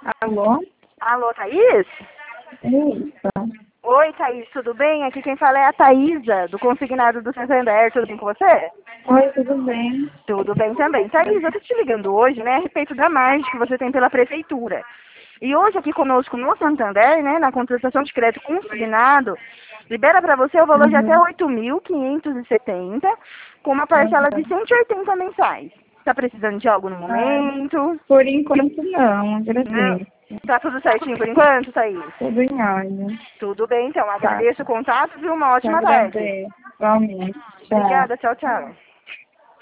Alô? Alô, Thaís? Eita. Oi, Thaís, tudo bem? Aqui quem fala é a Thaísa, do Consignado do Santander. Tudo bem com você? Oi, tudo bem? Tudo bem também. Thaís, eu tô te ligando hoje, né, a respeito da margem que você tem pela prefeitura. E hoje aqui conosco no Santander, né, na contratação de crédito consignado, libera para você o valor de até Uhum. 8.570, com uma parcela de 180 mensais. Tá precisando de algo no Ah, momento? por enquanto não, Não. agradeço. Tá tudo certinho por enquanto, Thaís? Tudo em ordem. Tudo bem, então. Tá, Agradeço o contato e uma te ótima tarde. agradeço. Igualmente. Tchau. Obrigada, tchau, tchau.